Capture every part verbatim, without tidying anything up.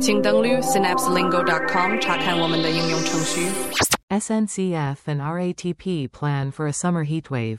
请登录 synapse lingo dot com 查看我们的应用程序。 S N C F and R A T P plan for a summer heat wave.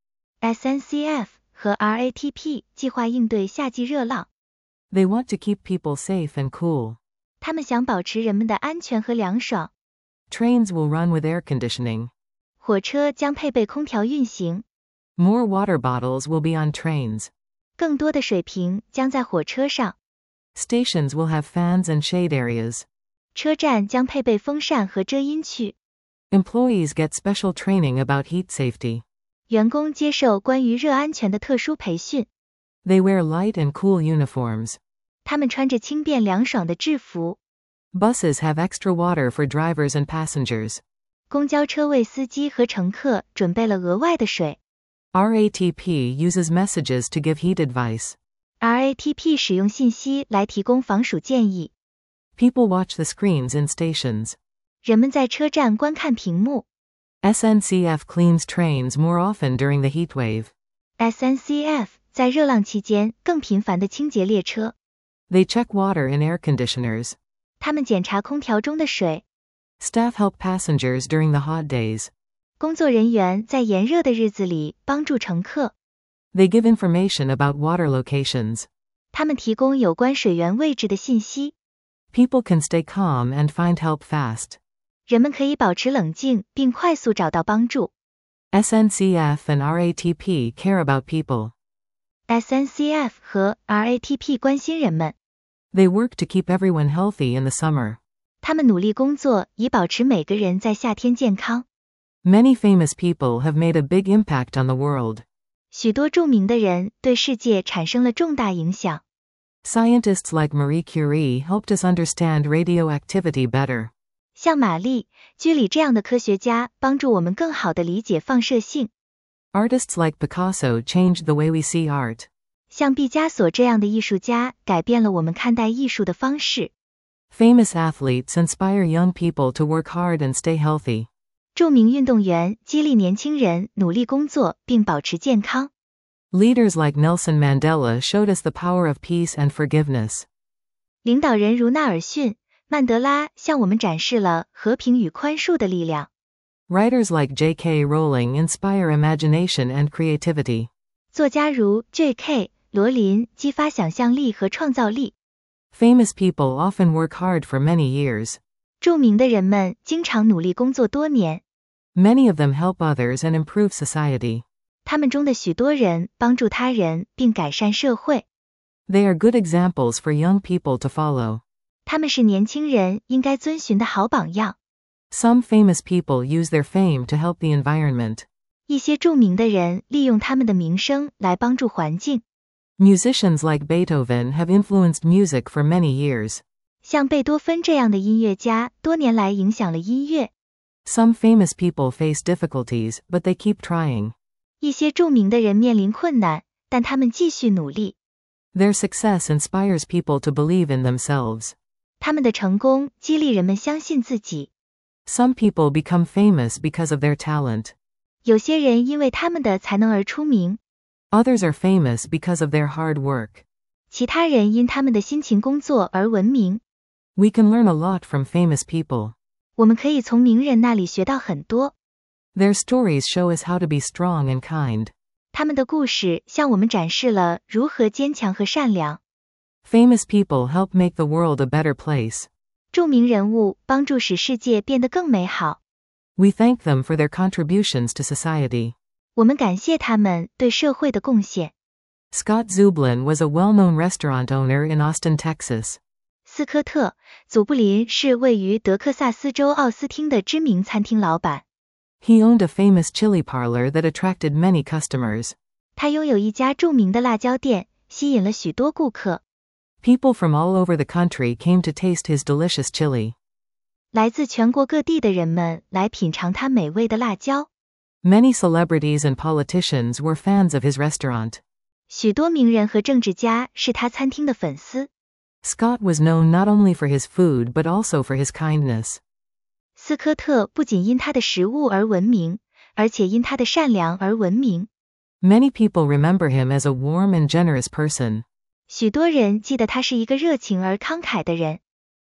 S N C F 和 R A T P 计划应对夏季热浪。 They want to keep people safe and cool. 他们想保持人们的安全和凉爽。 Trains will run with air conditioning. 火车将配备空调运行。 More water bottles will be on trains. 更多的水瓶将在火车上。 Stations will have fans and shade areas. 车站将配备风扇和遮阴区。 Employees get special training about heat safety. 员工接受关于热安全的特殊培训。 They wear light and cool uniforms. 他们穿着轻便凉爽的制服。 Buses have extra water for drivers and passengers. 公交车为司机和乘客准备了额外的水。 R A T P uses messages to give heat advice. R A T P 使用信息来提供防暑建议。 People watch the screens in stations. 人们在车站观看屏幕。 S N C F cleans trains more often during the heat wave. S N C F 在热浪期间更频繁地清洁列车。 They check water in air conditioners. 他们检查空调中的水。 Staff help passengers during the hot days. 工作人员在炎热的日子里帮助乘客。 They give information about water locations. 他们提供有关水源位置的信息。 People can stay calm and find help fast. 人们可以保持冷静并快速找到帮助。 S N C F and R A T P care about people. S N C F 和 R A T P 关心人们。 They work to keep everyone healthy in the summer. 他们努力工作以保持每个人在夏天健康。 Many famous people have made a big impact on the world. 许多著名的人对世界产生了重大影响。 Scientists like Marie Curie helped us understand radioactivity better. 像玛丽、居里这样的科学家帮助我们更好地理解放射性。 Artists like Picasso changed the way we see art. 像毕加索这样的艺术家改变了我们看待艺术的方式。 Famous athletes inspire young people to work hard and stay healthy. 著名运动员激励年轻人努力工作并保持健康。 Leaders like Nelson Mandela showed us the power of peace and forgiveness. 领导人如纳尔逊、曼德拉向我们展示了和平与宽恕的力量。 Writers like J K Rowling inspire imagination and creativity. 作家如 J K 罗琳激发想象力和创造力。 Famous people often work hard for many years. 著名的人们经常努力工作多年。 Many of them help others and improve society. 他们中的许多人帮助他人并改善社会。 They are good examples for young people to follow. 他们是年轻人应该遵循的好榜样。 Some famous people use their fame to help the environment. 一些著名的人利用他们的名声来帮助环境。 Musicians like Beethoven have influenced music for many years. 像贝多芬这样的音乐家多年来影响了音乐。 Some famous people face difficulties, but they keep trying. 一些著名的人面临困难，但他们继续努力。 Their success inspires people to believe in themselves. 他们的成功激励人们相信自己。 Some people become famous because of their talent. 有些人因为他们的才能而出名。 Others are famous because of their hard work. 其他人因他们的辛勤工作而闻名。 We can learn a lot from famous people. 我们可以从名人那里学到很多。 Their stories show us how to be strong and kind. 他们的故事向我们展示了如何坚强和善良。 Famous people help make the world a better place. 著名人物帮助使世界变得更美好。 We thank them for their contributions to society. 我们感谢他们对社会的贡献。 Scott Zublin was a well-known restaurant owner in Austin, Texas. 斯科特·祖布林是位于德克萨斯州奥斯汀的知名餐厅老板。 He owned a famous chili parlor that attracted many customers. 他拥有一家著名的辣椒店，吸引了许多顾客。 People from all over the country came to taste his delicious chili. 来自全国各地的人们来品尝他美味的辣椒。 Many celebrities and politicians were fans of his restaurant. 许多名人和政治家是他餐厅的粉丝。 Scott was known not only for his food but also for his kindness. 斯科特不仅因他的食物而闻名，而且因他的善良而闻名。 Many people remember him as a warm and generous person. 许多人记得他是一个热情而慷慨的人。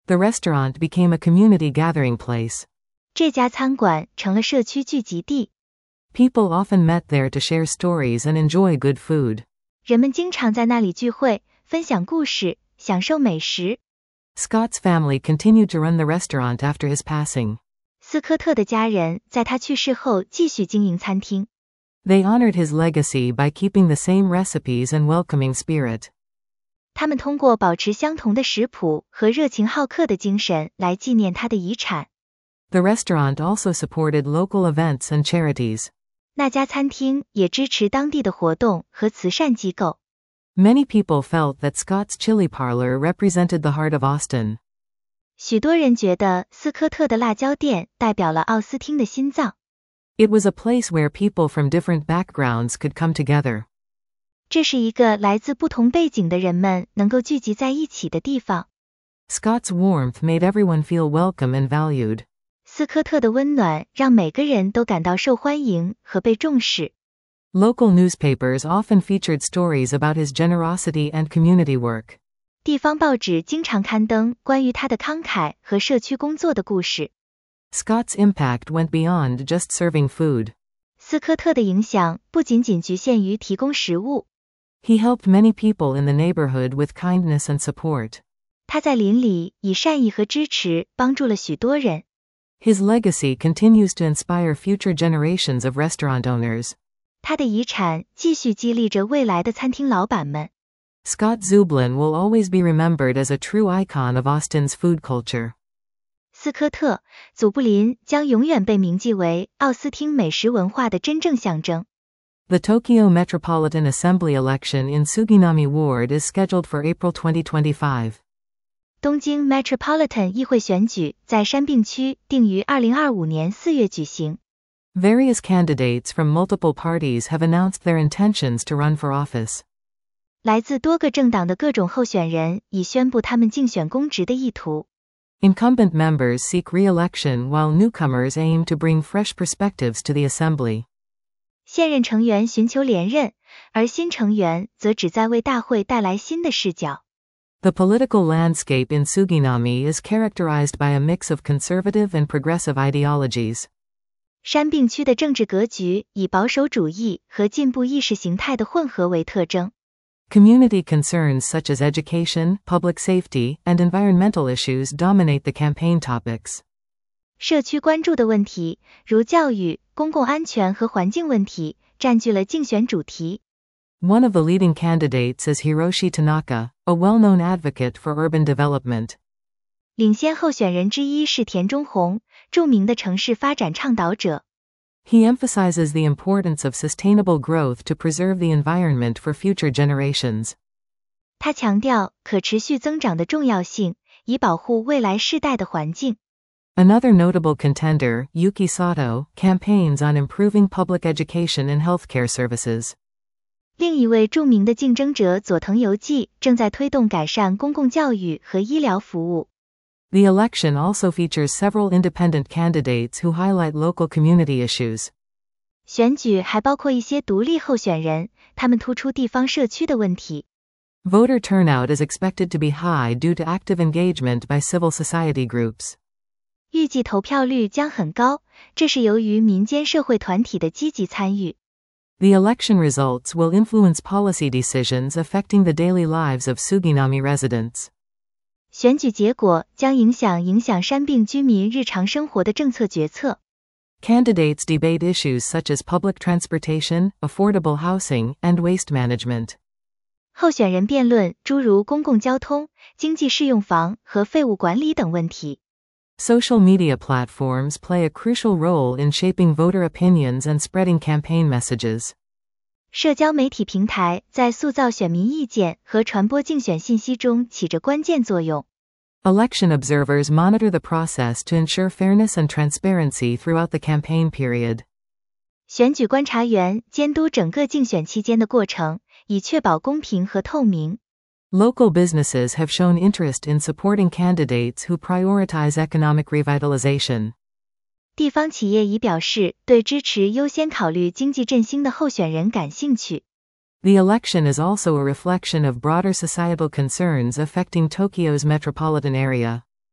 The restaurant became a community gathering place. 这家餐馆成了社区聚集地。 People often met there to share stories and enjoy good food. 人们经常在那里聚会，分享故事，享受美食。 Scott's family continued to run the restaurant after his passing. 斯科特的家人在他去世后继续经营餐厅。 They honored his legacy by keeping the same recipes and welcoming spirit. 他们通过保持相同的食谱和热情好客的精神来纪念他的遗产。 The restaurant also supported local events and charities. 那家餐厅也支持当地的活动和慈善机构。 Many people felt that Scott's Chili Parlor represented the heart of Austin. 许多人觉得斯科特的辣椒店代表了奥斯汀的心脏。 It was a place where people from different backgrounds could come together. 这是一个来自不同背景的人们能够聚集在一起的地方。 Scott's warmth made everyone feel welcome and valued. 斯科特的温暖让每个人都感到受欢迎和被重视。 Local newspapers often featured stories about his generosity and community work. 地方报纸经常刊登关于他的慷慨和社区工作的故事。 Scott's impact went beyond just serving food. 斯科特的影响不仅仅局限于提供食物。 He helped many people in the neighborhood with kindness and support. 他在邻里以善意和支持帮助了许多人。 His legacy continues to inspire future generations of restaurant owners. 他的遗产继续激励着未来的餐厅老板们。 Scott Zublin will always be remembered as a true icon of Austin's food culture. 斯科特·祖布林将永远被铭记为奥斯汀美食文化的真正象征。 The Tokyo Metropolitan Assembly election in Suginami Ward is scheduled for April twenty twenty-five. 东京 Metropolitan 议会选举在山并区定于二零二五年四月举行。 Various candidates from multiple parties have announced their intentions to run for office. 来自多个政党的各种候选人已宣布他们竞选公职的意图。 Incumbent members seek re-election while newcomers aim to bring fresh perspectives to the assembly. 现任成员寻求连任，而新成员则旨在为大会带来新的视角。 The political landscape in Suginami is characterized by a mix of conservative and progressive ideologies. 山并区的政治格局以保守主义和进步意识形态的混合为特征。 Community concerns such as education, public safety, and environmental issues dominate the campaign topics. 社区关注的问题，如教育、公共安全和环境问题，占据了竞选主题。 One of the leading candidates is Hiroshi Tanaka, a well-known advocate for urban development. 领先候选人之一是田中宏，著名的城市发展倡导者。 He emphasizes the importance of sustainable growth to preserve the environment for future generations. 他强调可持续增长的重要性，以保护未来世代的环境。 Another notable contender, Yuki Sato, campaigns on improving public education and healthcare services. 另一位著名的竞争者佐藤由纪正在推动改善公共教育和医疗服务。 The election also features several independent candidates who highlight local community issues. 选举还包括一些独立候选人，他们突出地方社区的问题。 Voter turnout is expected to be high due to active engagement by civil society groups. 预计投票率将很高，这是由于民间社会团体的积极参与。 The election results will influence policy decisions affecting the daily lives of Suginami residents. 选举结果将影响影响山并居民日常生活的政策决策。 Candidates debate issues such as public transportation, affordable housing, and waste management. 候选人辩论诸如公共交通、经济适用房和废物管理等问题。 Social media platforms play a crucial role in shaping voter opinions and spreading campaign messages. 社交媒体平台在塑造选民意见和传播竞选信息中起着关键作用。 Election observers monitor the process to ensure fairness and transparency throughout the campaign period. 选举观察员监督整个竞选期间的过程，以确保公平和透明。 Local businesses have shown interest in supporting candidates who prioritize economic revitalization. 地方企业已表示对支持优先考虑经济振兴的候选人感兴趣。 The election is also a reflection of broader societal concerns affecting Tokyo's metropolitan area.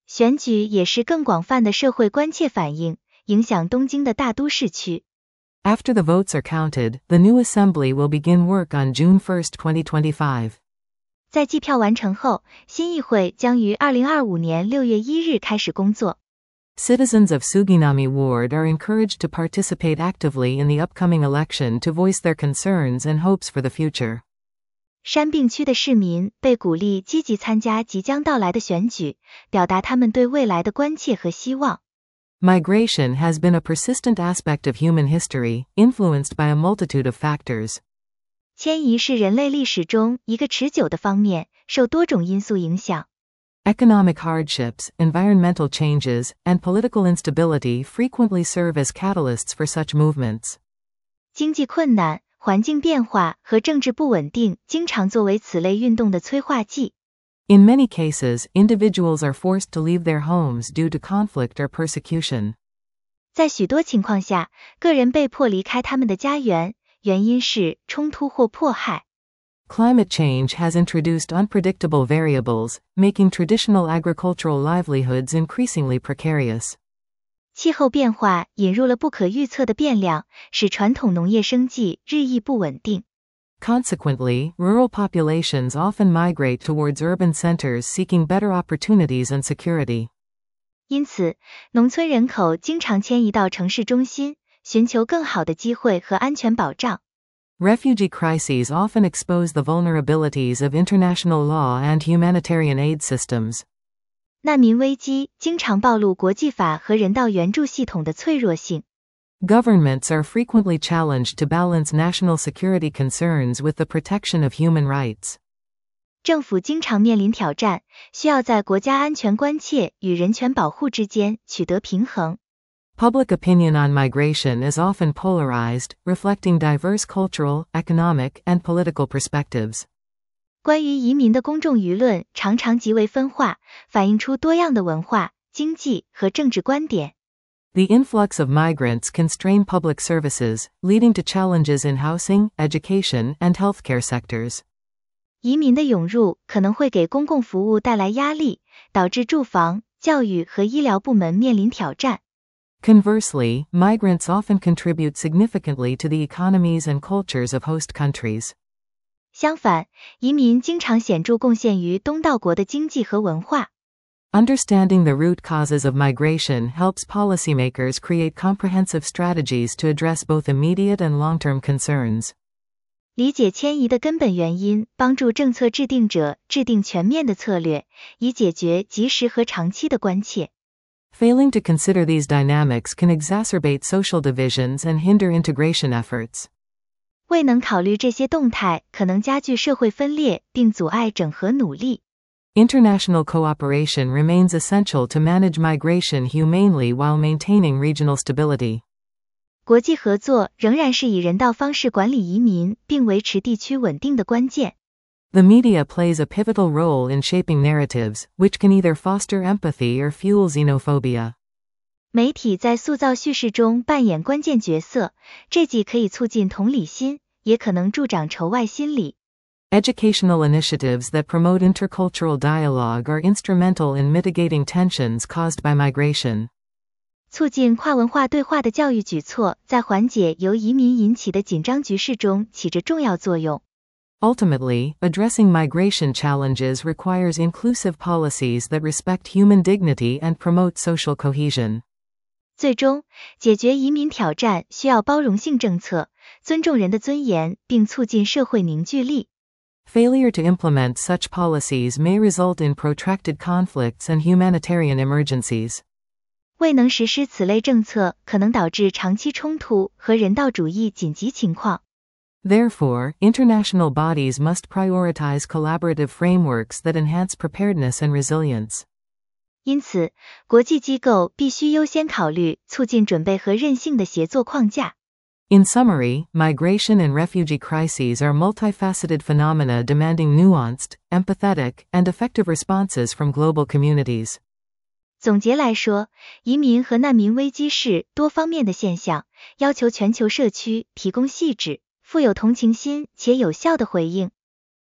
选举也是更广泛的社会关切反应，影响东京的大都市区。 After the votes are counted, the new assembly will begin work on June first, twenty twenty-five. 在计票完成后，新议会将于二零二五年六月一日开始工作。 Citizens of Suginami Ward are encouraged to participate actively in the upcoming election to voice their concerns and hopes for the future. 山并区的市民被鼓励积极参加即将到来的选举，表达他们对未来的关切和希望。 Migration has been a persistent aspect of human history, influenced by a multitude of factors. 迁移是人类历史中一个持久的方面，受多种因素影响。 Economic hardships, environmental changes, and political instability frequently serve as catalysts for such movements. 经济困难、环境变化和政治不稳定经常作为此类运动的催化剂。 In many cases, individuals are forced to leave their homes due to conflict or persecution. 在许多情况下，个人被迫离开他们的家园，原因是冲突或迫害。 Climate change has introduced unpredictable variables, making traditional agricultural livelihoods increasingly precarious. 气候变化引入了不可预测的变量，使传统农业生计日益不稳定。 Consequently, rural populations often migrate towards urban centers seeking better opportunities and security. 因此，农村人口经常迁移到城市中心，寻求更好的机会和安全保障。 Refugee crises often expose the vulnerabilities of international law and humanitarian aid systems. 难民危机经常暴露国际法和人道援助系统的脆弱性。 Governments are frequently challenged to balance national security concerns with the protection of human rights. 政府经常面临挑战，需要在国家安全关切与人权保护之间取得平衡。 Public opinion on migration is often polarized, reflecting diverse cultural, economic, and political perspectives. 关于移民的公众舆论常常极为分化，反映出多样的文化、经济和政治观点。 The influx of migrants can strain public services, leading to challenges in housing, education, and healthcare sectors. 移民的涌入可能会给公共服务带来压力，导致住房、教育和医疗部门面临挑战。 Conversely, migrants often contribute significantly to the economies and cultures of host countries. 相反，移民经常显著贡献于东道国的经济和文化。 Understanding the root causes of migration helps policymakers create comprehensive strategies to address both immediate and long-term concerns. 理解迁移的根本原因，帮助政策制定者制定全面的策略，以解决及时和长期的关切。 Failing to consider these dynamics can exacerbate social divisions and hinder integration efforts. 未能考虑这些动态，可能加剧社会分裂，并阻碍整合努力。 International cooperation remains essential to manage migration humanely while maintaining regional stability. 国际合作仍然是以人道方式管理移民，并维持地区稳定的关键。 The media plays a pivotal role in shaping narratives, which can either foster empathy or fuel xenophobia. 媒体在塑造叙事中扮演关键角色，这既可以促进同理心，也可能助长仇外心理。 Educational initiatives that promote intercultural dialogue are instrumental in mitigating tensions caused by migration. 促进跨文化对话的教育举措，在缓解由移民引起的紧张局势中起着重要作用。 Ultimately, addressing migration challenges requires inclusive policies that respect human dignity and promote social cohesion. 最终，解决移民挑战需要包容性政策，尊重人的尊严，并促进社会凝聚力。 Failure to implement such policies may result in protracted conflicts and humanitarian emergencies. 未能实施此类政策，可能导致长期冲突和人道主义紧急情况。 Therefore, international bodies must prioritize collaborative frameworks that enhance preparedness and resilience. 因此，国际机构必须优先考虑促进准备和韧性的协作框架。 In summary, migration and refugee crises are multifaceted phenomena demanding nuanced, empathetic, and effective responses from global communities. 总结来说，移民和难民危机是多方面的现象，要求全球社区提供细致、富有同情心且有效的回应。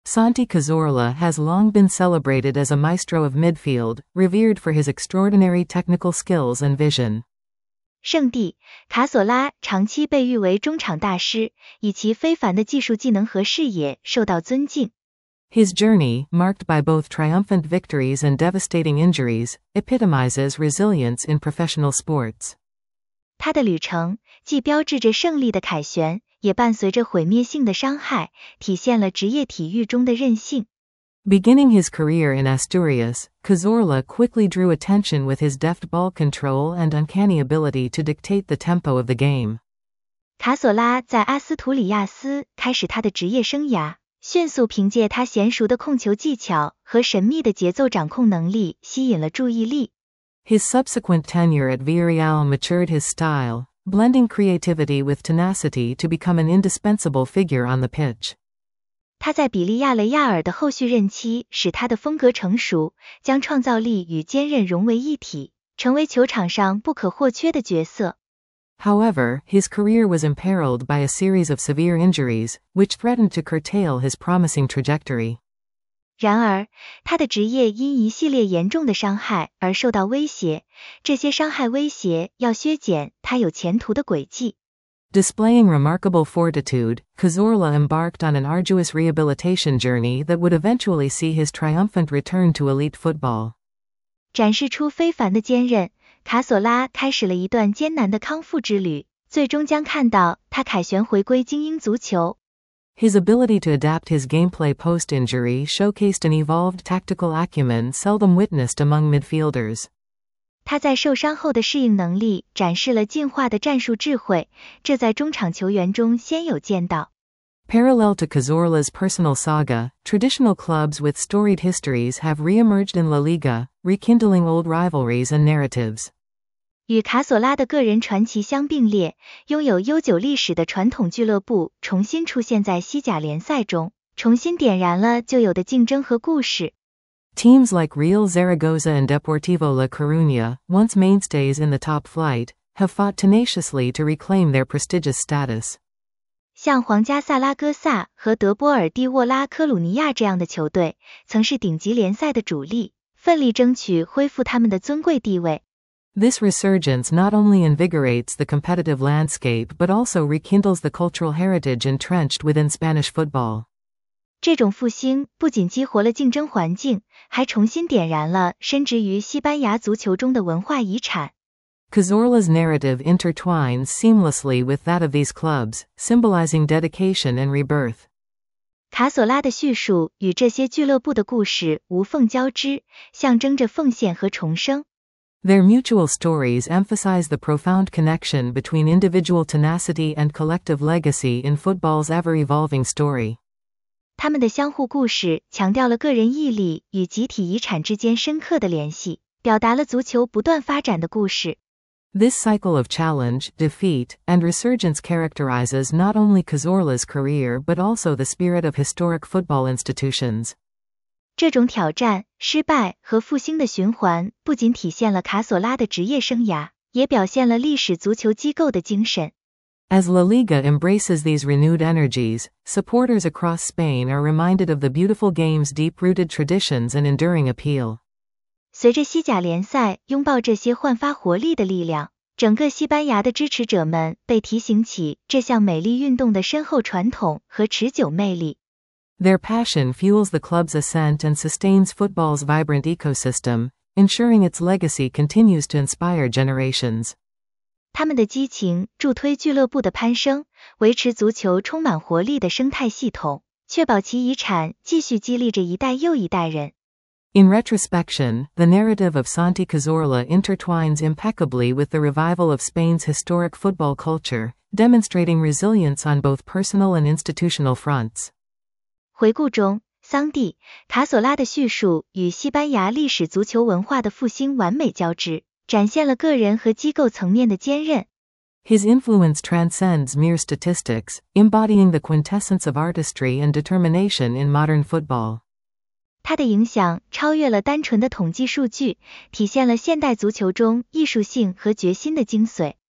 Santi Cazorla has long been celebrated as a maestro of midfield, revered for his extraordinary technical skills and vision. 圣地卡索拉长期被誉为中场大师，以其非凡的技术技能和视野受到尊敬。 His journey, marked by both triumphant victories and devastating injuries, epitomizes resilience in professional sports. 他的旅程既标志着胜利的凯旋，也伴随着毁灭性的伤害，体现了职业体育中的韧性。 Beginning his career in Asturias, Cazorla quickly drew attention with his deft ball control and uncanny ability to dictate the tempo of the game. 卡索拉在阿斯图里亚斯开始他的职业生涯，迅速凭借他娴熟的控球技巧和神秘的节奏掌控能力吸引了注意力。 His subsequent tenure at Villarreal matured his style, blending creativity with tenacity to become an indispensable figure on the pitch. 他在比利亚雷亚尔的后续任期使他的风格成熟，将创造力与坚韧融为一体，成为球场上不可或缺的角色。 However, his career was imperiled by a series of severe injuries, which threatened to curtail his promising trajectory. 然而，他的职业因一系列严重的伤害而受到威胁，这些伤害威胁要削减他有前途的轨迹。 Displaying remarkable fortitude, Cazorla embarked on an arduous rehabilitation journey that would eventually see his triumphant return to elite football. 展示出非凡的坚韧，卡索拉开始了一段艰难的康复之旅，最终将看到他凯旋回归精英足球。 His ability to adapt his gameplay post-injury showcased an evolved tactical acumen seldom witnessed among midfielders. 他在受伤后的适应能力展示了进化的战术智慧，这在中场球员中鲜有见到。 Parallel to Cazorla's personal saga, traditional clubs with storied histories have re-emerged in La Liga, rekindling old rivalries and narratives. 与卡索拉的个人传奇相并列，拥有悠久历史的传统俱乐部重新出现在西甲联赛中，重新点燃了旧有的竞争和故事。 Teams like Real Zaragoza and Deportivo La Coruña, once mainstays in the top flight, have fought tenaciously to reclaim their prestigious status. 像皇家萨拉戈萨和德波尔蒂沃拉科鲁尼亚这样的球队，曾是顶级联赛的主力，奋力争取恢复他们的尊贵地位。 This resurgence not only invigorates the competitive landscape but also rekindles the cultural heritage entrenched within Spanish football. 这种复兴不仅激活了竞争环境，还重新点燃了深植于西班牙足球中的文化遗产。 Cazorla's narrative intertwines seamlessly with that of these clubs, symbolizing dedication and rebirth. 卡索拉的叙述与这些俱乐部的故事无缝交织，象征着奉献和重生。 Their mutual stories emphasize the profound connection between individual tenacity and collective legacy in football's ever-evolving story. 他们的相互故事强调了个人毅力与集体遗产之间深刻的联系，表达了足球不断发展的故事。 This cycle of challenge, defeat, and resurgence characterizes not only Cazorla's career but also the spirit of historic football institutions. 这种挑战、失败和复兴的循环不仅体现了卡索拉的职业生涯，也表现了历史足球机构的精神。 As La Liga embraces these renewed energies, supporters across Spain are reminded of the beautiful game's deep-rooted traditions and enduring appeal. 随着西甲联赛拥抱这些焕发活力的力量，整个西班牙的支持者们被提醒起这项美丽运动的深厚传统和持久魅力。 Their passion fuels the club's ascent and sustains football's vibrant ecosystem, ensuring its legacy continues to inspire generations. 他们的激情助推俱乐部的攀升，维持足球充满活力的生态系统，确保其遗产继续激励着一代又一代人。 In retrospection, the narrative of Santi Cazorla intertwines impeccably with the revival of Spain's historic football culture, demonstrating resilience on both personal and institutional fronts. 回顾中，桑蒂·卡索拉的叙述与西班牙历史足球文化的复兴完美交织，展现了个人和机构层面的坚韧。 His influence transcends mere statistics, embodying the quintessence of artistry and determination in modern football. 他的影响超越了单纯的统计数据，体现了现代足球中艺术性和决心的精髓。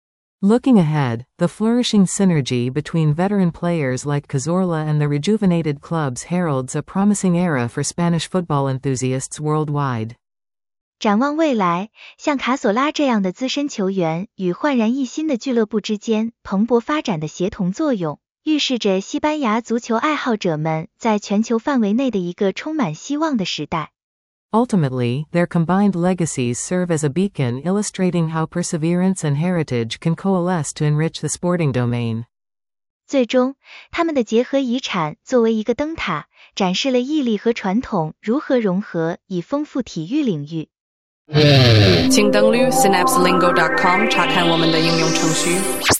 Looking ahead, the flourishing synergy between veteran players like Cazorla and the rejuvenated clubs heralds a promising era for Spanish football enthusiasts worldwide. 展望未来，像卡索拉这样的资深球员与焕然一新的俱乐部之间蓬勃发展的协同作用，预示着西班牙足球爱好者们在全球范围内的一个充满希望的时代。 Ultimately, their combined legacies serve as a beacon illustrating how perseverance and heritage can coalesce to enrich the sporting domain. 最终，他们的结合遗产作为一个灯塔，展示了毅力和传统如何融合，以丰富体育领域。 请登录 synapse lingo dot com 查看我们的应用程序。